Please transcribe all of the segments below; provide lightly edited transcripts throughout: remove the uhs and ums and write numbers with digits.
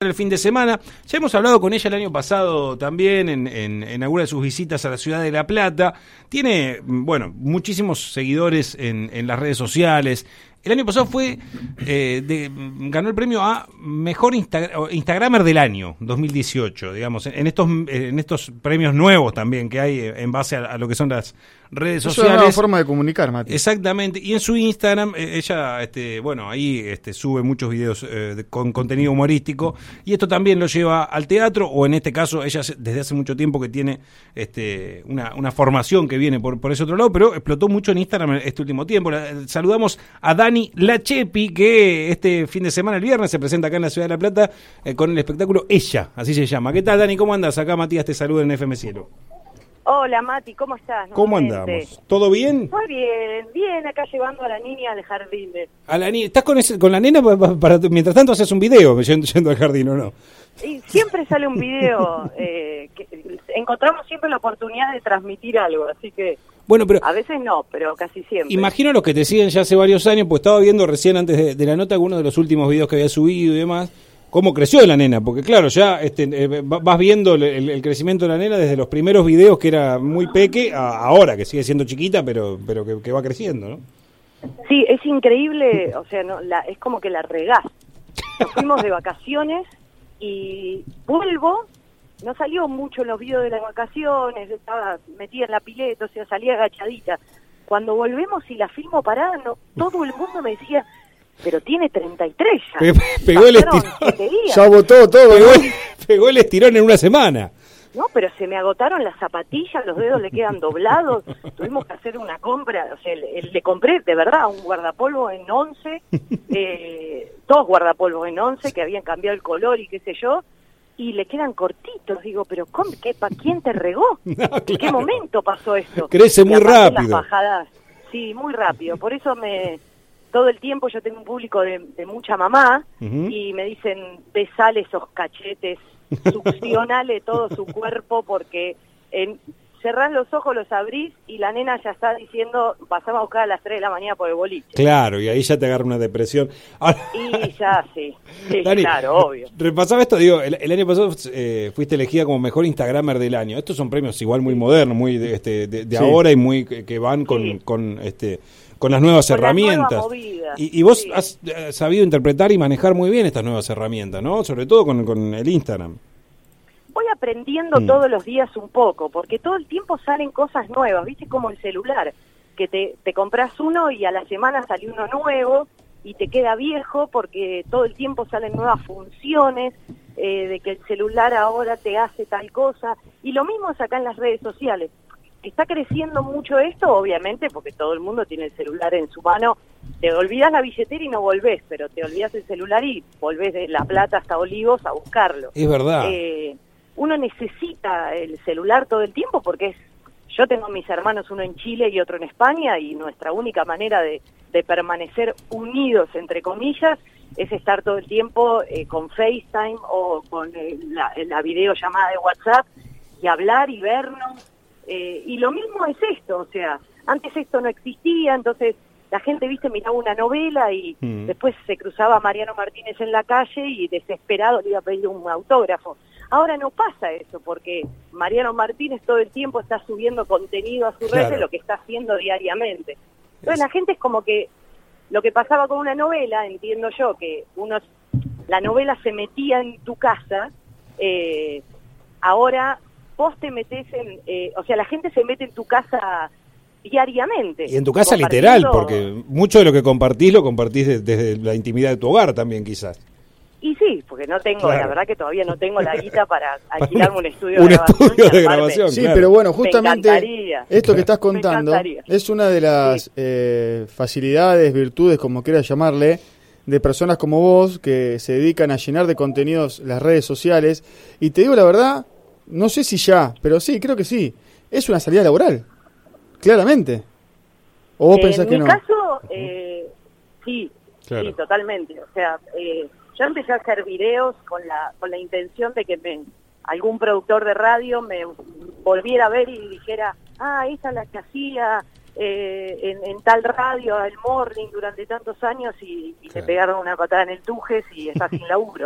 el fin de semana. Ya hemos hablado con ella el año pasado también en alguna de sus visitas a la ciudad de La Plata. Tiene, bueno, muchísimos seguidores en las redes sociales. El año pasado ganó el premio a Mejor Instagramer del Año 2018, digamos, en estos premios nuevos también que hay en base a lo que son las redes sociales. Es una nueva forma de comunicar, Mati. Exactamente, y en su Instagram ella, ahí sube muchos videos con contenido humorístico, y esto también lo lleva al teatro, o en este caso ella desde hace mucho tiempo que tiene una formación que viene por ese otro lado, pero explotó mucho en Instagram este último tiempo. Saludamos a Dani Lachepi, que este fin de semana, el viernes, se presenta acá en la ciudad de La Plata con el espectáculo Ella, así se llama. ¿Qué tal, Dani? ¿Cómo andas? Acá Matías te saluda en FM Cielo. Hola, Mati, ¿cómo estás? ¿Cómo andamos? ¿Todo bien? Muy bien, acá llevando a la niña al jardín. ¿A la niña? ¿Estás con la nena? Mientras tanto haces un video yendo al jardín, ¿o no? Y siempre sale un video, encontramos siempre la oportunidad de transmitir algo, así que bueno, pero a veces no, pero casi siempre. Imagino los que te siguen ya hace varios años, pues estaba viendo recién antes de la nota algunos de los últimos videos que había subido y demás, cómo creció la nena, porque claro, ya vas viendo el crecimiento de la nena desde los primeros videos que era muy peque, ahora que sigue siendo chiquita, pero que va creciendo, ¿no? Sí, es increíble, o sea, es como que la regás. Nos fuimos de vacaciones y vuelvo, no salió mucho en los videos de las vacaciones, estaba metida en la pileta, o sea, salía agachadita. Cuando volvemos y la filmo parada, todo el mundo me decía, pero tiene 33 ya. Pegó el estirón. Ya botó todo. Pegó el estirón en una semana. No, pero se me agotaron las zapatillas, los dedos le quedan doblados. Tuvimos que hacer una compra, o sea, le compré de verdad un guardapolvo en 11, dos guardapolvos en 11 que habían cambiado el color y qué sé yo, y le quedan cortitos. Digo, pero ¿quién te regó? No, claro. ¿En qué momento pasó esto? Crece muy rápido. Las bajadas, sí, muy rápido. Por eso todo el tiempo yo tengo un público de mucha mamá, y me dicen, besale esos cachetes, succionale todo su cuerpo, porque cerrás los ojos, los abrís y la nena ya está diciendo, pasamos a buscar a las 3 de la mañana por el boliche. Claro, y ahí ya te agarra una depresión. Ahora... Y ya, sí, Dani, claro, obvio. Repasaba esto, digo, el año pasado fuiste elegida como Mejor Instagramer del Año. Estos son premios igual muy modernos, muy de sí, ahora, y muy que van con las nuevas herramientas. Y vos has sabido interpretar y manejar muy bien estas nuevas herramientas, ¿no? Sobre todo con el Instagram. Voy aprendiendo todos los días un poco, porque todo el tiempo salen cosas nuevas, ¿viste? Como el celular, que te compras uno y a la semana sale uno nuevo y te queda viejo, porque todo el tiempo salen nuevas funciones, de que el celular ahora te hace tal cosa, y lo mismo es acá en las redes sociales. Está creciendo mucho esto, obviamente, porque todo el mundo tiene el celular en su mano. Te olvidas la billetera y no volvés, pero te olvidas el celular y volvés de La Plata hasta Olivos a buscarlo. Es verdad. Uno necesita el celular todo el tiempo porque yo tengo mis hermanos, uno en Chile y otro en España, y nuestra única manera de permanecer unidos, entre comillas, es estar todo el tiempo con FaceTime o con la videollamada de WhatsApp y hablar y vernos. Y lo mismo es esto, o sea, antes esto no existía, entonces la gente, miraba una novela y después se cruzaba a Mariano Martínez en la calle y desesperado le iba a pedir un autógrafo. Ahora no pasa eso, porque Mariano Martínez todo el tiempo está subiendo contenido a su red de lo que está haciendo diariamente. Entonces la gente es como que lo que pasaba con una novela, entiendo yo, que la novela se metía en tu casa, ahora vos te metés o sea, la gente se mete en tu casa diariamente. Y en tu casa literal, porque mucho de lo que compartís lo compartís desde la intimidad de tu hogar también, quizás. Y sí, porque no tengo, la verdad que todavía no tengo la guita para alquilarme un estudio de grabación. Sí, pero bueno, justamente esto que estás contando es una de las facilidades, virtudes, como quieras llamarle, de personas como vos que se dedican a llenar de contenidos las redes sociales. Y te digo la verdad, no sé si ya, pero sí, creo que sí. Es una salida laboral, claramente. ¿O vos pensás que no? En mi caso, sí, claro. Sí, totalmente. O sea, yo empecé a hacer videos con la intención de que algún productor de radio me volviera a ver y dijera, esa es la que hacía en tal radio, el Morning, durante tantos años, y claro, le pegaron una patada en el Tujes y está sin laburo.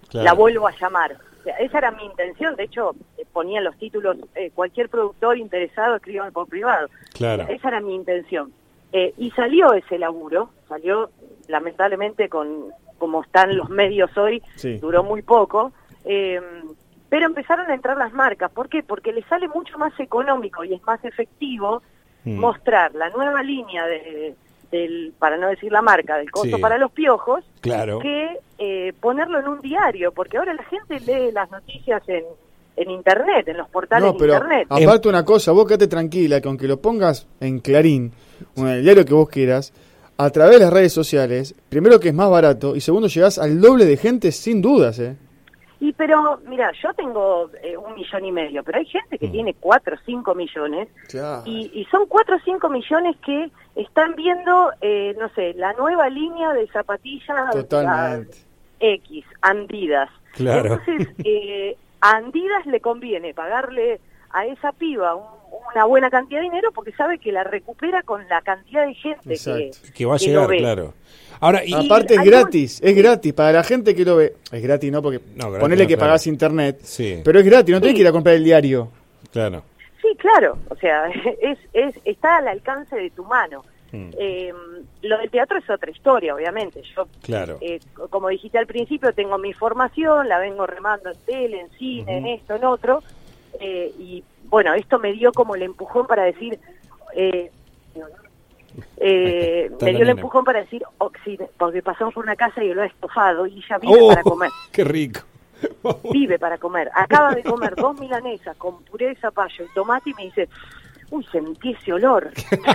la vuelvo a llamar. O sea, esa era mi intención. De hecho, ponía los títulos, cualquier productor interesado escríbame por privado. Claro. Esa era mi intención. Y salió ese laburo, salió lamentablemente como están los medios hoy, duró muy poco, pero empezaron a entrar las marcas. ¿Por qué? Porque les sale mucho más económico y es más efectivo mostrar la nueva línea del, para no decir la marca, del costo para los piojos, que ponerlo en un diario, porque ahora la gente lee las noticias en internet, en los portales de internet. Aparte una cosa, vos quedate tranquila, que aunque lo pongas en Clarín, o en el diario que vos quieras, a través de las redes sociales, primero que es más barato, y segundo llegás al doble de gente sin dudas, Y pero, mira, yo tengo 1,5 millones, pero hay gente que tiene 4 o 5 millones, y son 4 o 5 millones que están viendo, no sé, la nueva línea de zapatillas X, Adidas. Claro. Entonces, a Adidas le conviene pagarle a esa piba una buena cantidad de dinero porque sabe que la recupera con la cantidad de gente que va a llegar, claro. Ahora, aparte es gratis para la gente que lo ve. Es gratis, ¿no? Porque ponele que pagás internet, pero es gratis, no tenés que ir a comprar el diario. Claro. Sí, claro, o sea, está al alcance de tu mano. Lo del teatro es otra historia, obviamente. Yo, como dijiste al principio, tengo mi formación, la vengo remando en tele, en cine, en esto, en otro, y bueno, esto me dio como el empujón para decir, me dio el empujón para decir, porque pasamos por una casa y lo ha estofado y ella vive para comer. ¡Qué rico! Vive para comer. Acaba de comer 2 milanesas con puré de zapallo y tomate y me dice, uy, sentí ese olor.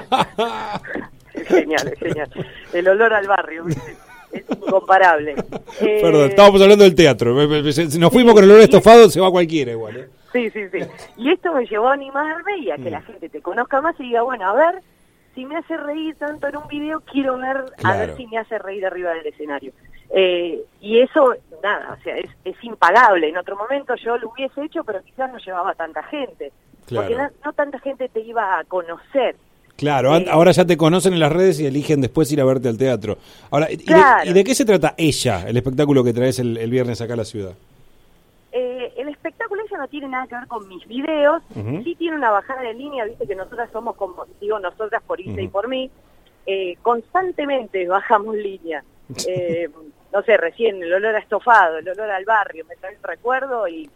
Es genial, es genial. El olor al barrio, ¿viste? Es incomparable. Perdón, estábamos hablando del teatro. Nos fuimos con el olor estofado, se va cualquiera igual. Sí. Y esto me llevó a animarme y a que la gente te conozca más y diga, bueno, a ver, si me hace reír tanto en un video, quiero ver, a ver si me hace reír arriba del escenario. Y eso, nada, o sea, es impagable. En otro momento yo lo hubiese hecho, pero quizás no llevaba tanta gente. Porque no tanta gente te iba a conocer. Claro, ahora ya te conocen en las redes y eligen después ir a verte al teatro. Ahora, ¿y de qué se trata Ella, el espectáculo que traes el viernes acá a la ciudad? El espectáculo Ella no tiene nada que ver con mis videos, sí tiene una bajada de línea, viste que nosotras somos, como digo, nosotras por Isa y por mí, constantemente bajamos línea. No sé, recién el olor a estofado, el olor al barrio, me trae el recuerdo y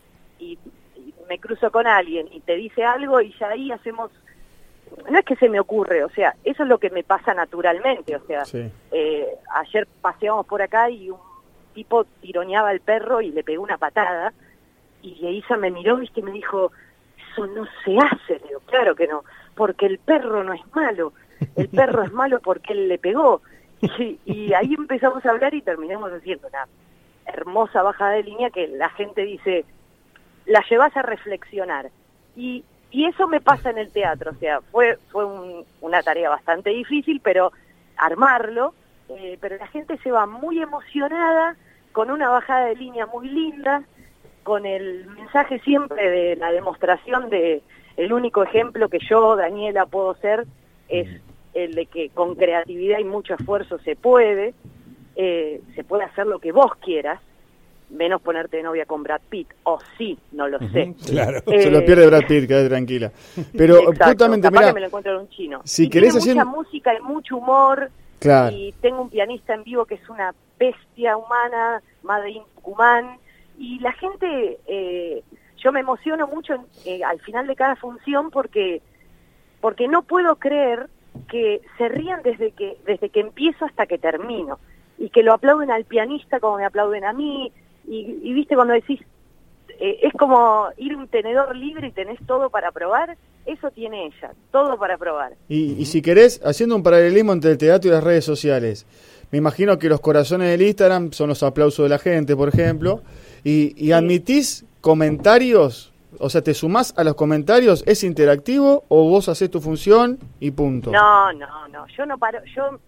me cruzo con alguien y te dice algo y ya ahí hacemos, no es que se me ocurre, o sea, eso es lo que me pasa naturalmente, o sea, ayer paseamos por acá y un tipo tironeaba al perro y le pegó una patada y Isa me miró, viste, y me dijo, eso no se hace. Le digo, claro que no, porque el perro no es malo, el perro es malo porque él le pegó. Y ahí empezamos a hablar y terminamos haciendo una hermosa bajada de línea que la gente dice, la llevas a reflexionar. Y eso me pasa en el teatro, o sea, fue una tarea bastante difícil, pero armarlo, pero la gente se va muy emocionada, con una bajada de línea muy linda, con el mensaje siempre de la demostración de el único ejemplo que yo, Daniela, puedo ser, es el de que con creatividad y mucho esfuerzo se puede hacer lo que vos quieras, menos ponerte de novia con Brad Pitt, o sí, no lo sé. Claro, se lo pierde Brad Pitt, quédate tranquila. Pero justamente, capaz mirá, que me lo encuentro en un chino. Si querés tiene mucha música y mucho humor, y tengo un pianista en vivo que es una bestia humana, Made in Tucumán, y la gente, yo me emociono mucho al final de cada función porque no puedo creer que se rían desde que empiezo hasta que termino, y que lo aplauden al pianista como me aplauden a mí, y viste cuando decís, es como ir a un tenedor libre y tenés todo para probar, eso tiene Ella, todo para probar. Y si querés, haciendo un paralelismo entre el teatro y las redes sociales, me imagino que los corazones del Instagram son los aplausos de la gente, por ejemplo, y admitís comentarios, o sea, te sumás a los comentarios, ¿es interactivo o vos hacés tu función y punto? No, yo no paro,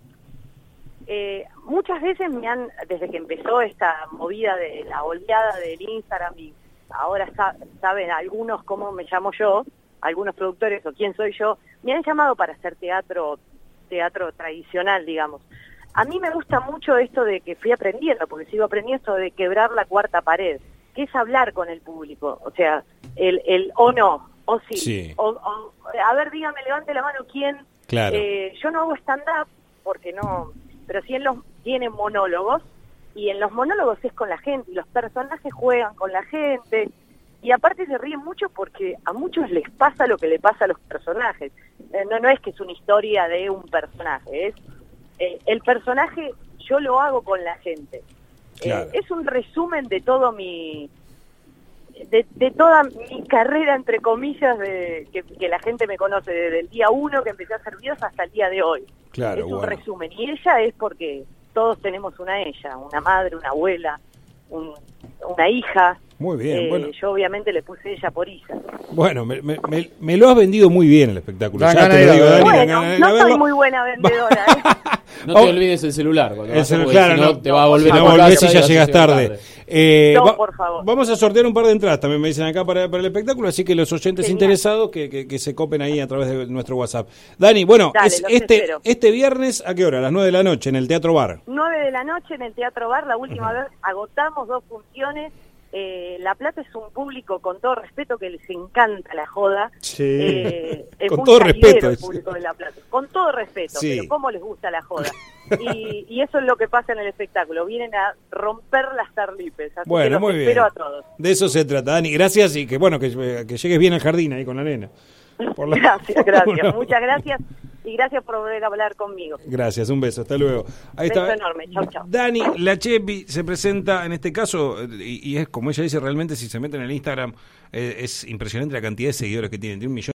muchas veces desde que empezó esta movida de la oleada del Instagram, y ahora saben algunos cómo me llamo yo, algunos productores o quién soy yo, me han llamado para hacer teatro tradicional, digamos. a mí me gusta mucho esto de que fui aprendiendo, porque sigo aprendiendo esto de quebrar la cuarta pared, que es hablar con el público, o sea, el o no, o sí. O, a ver, dígame, levante la mano quién. Claro. Yo no hago stand-up, porque no, pero sí tienen monólogos, y en los monólogos es con la gente, y los personajes juegan con la gente, y aparte se ríen mucho porque a muchos les pasa lo que le pasa a los personajes. No es que es una historia de un personaje, es el personaje yo lo hago con la gente. Claro. Es un resumen de todo de toda mi carrera, entre comillas, que la gente me conoce desde el día 1 que empecé a hacer videos hasta el día de hoy. Claro, es un resumen, y ella es porque todos tenemos una ella, una madre, una abuela, una hija. Muy bien, bueno. Yo obviamente le puse ella por Isa. Bueno, me lo has vendido muy bien el espectáculo. Ya te lo digo, Dani. Bueno, no soy muy buena vendedora. No te olvides el celular. Claro, no te va a volver a volver si ya llegas tarde. No, por favor. Vamos a sortear un par de entradas, también me dicen acá para el espectáculo, así que los oyentes interesados que se copen ahí a través de nuestro WhatsApp. Dani, bueno, dale, este viernes, ¿a qué hora? A las 9 de la noche en el Teatro Bar. 9 de la noche en el Teatro Bar, la última vez agotamos 2 funciones. La Plata es un público, con todo respeto, que les encanta la joda. Sí. Con todo respeto. El público de La Plata. Con todo respeto, sí. Pero cómo les gusta la joda. y eso es lo que pasa en el espectáculo. Vienen a romper las tarlipes. Así bueno, que los muy bien. espero a todos. De eso se trata, Dani. Gracias y que llegues bien al jardín ahí con la nena. Gracias. Muchas gracias. Y gracias por volver a hablar conmigo. Gracias, un beso, hasta luego. Ahí beso está. Enorme, chau. Dani Lachepi se presenta en este caso, y es como ella dice, realmente si se mete en el Instagram, es impresionante la cantidad de seguidores que tiene 1 millón.